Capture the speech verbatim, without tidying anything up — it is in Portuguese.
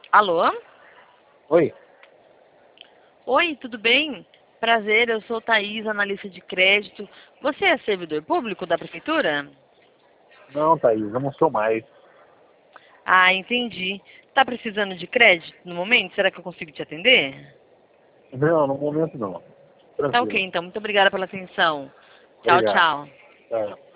Alô? Oi? Oi, tudo bem? Prazer, eu sou Thaís, analista de crédito. Você é servidor público da prefeitura? Não, Thaís, eu não sou mais. Ah, entendi. Tá precisando de crédito no momento? Será que eu consigo te atender? Não, no momento não. Tá ok, Tranquilo. então. Muito obrigada pela atenção. Tchau, Obrigado. tchau. Tchau.